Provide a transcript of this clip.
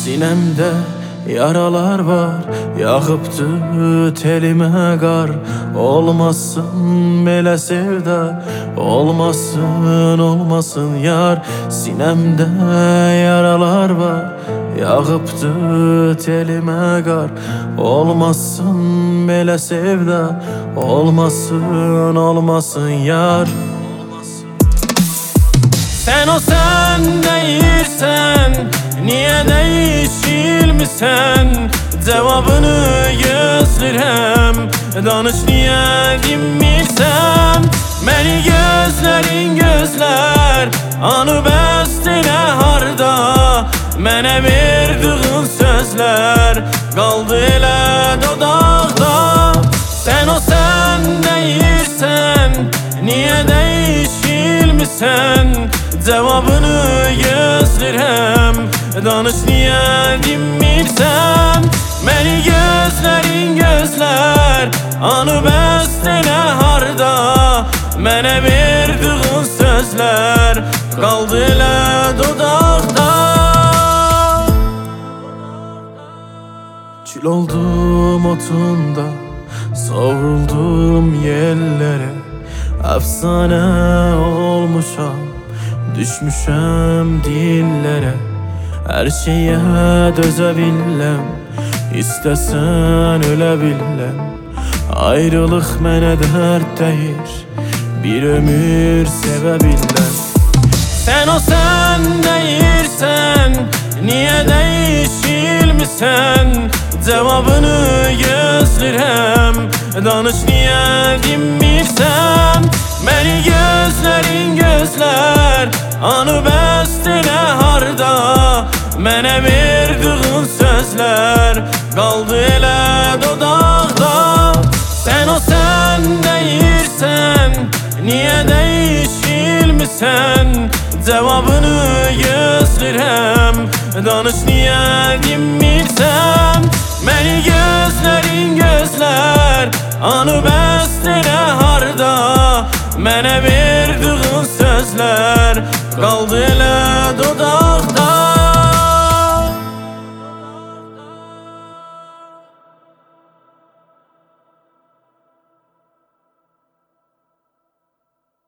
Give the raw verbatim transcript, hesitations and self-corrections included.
Sinemdə yaralar var, yağıbdı telimə qar. Olmasın belə sevda, olmasın, olmasın yar. Sinemdə yaralar var, yağıbdı telimə qar. Olmasın belə sevda, olmasın, olmasın yar. Sen o sen değilsen, niye değişilmişsen? Cevabını gözlerem, danış niye dinmirsen? Məni gözlerin gözler, anı bəstələ harda? Mənə verdiğin sözler, qaldı elə dodaqda. Sen o sen değilsen, niye değişilmişsen? Cevabını gözlerem, danış niye dinmirsen? Məni gözlerin gözler, anı bəstələ harda? Mənə verdiğin sözler, qaldı elə dodaqda. Kül oldum otunda, savruldum yellere. Efsane olmuşam, düşmüşəm dillere. Her şeye dözə biləm, istəsən ölə biləm. Ayrılıq mənə dərd deyir, bir ömür sevə biləm. Sen o sen değilsen, niye değişilmişsen? Cevabını gözlerem, danış niye dinmirsen? Məni gözlerin gözler, anı bəstələ harda? Mənə verdiğin sözler, qaldı elə dodaqda. Sen o sen değilsen, niye değişilmişsen? Cevabını gözlerem, danış niye dinmirsen? Məni gözlerin gözler, anı bəstələ harda? Mənə ver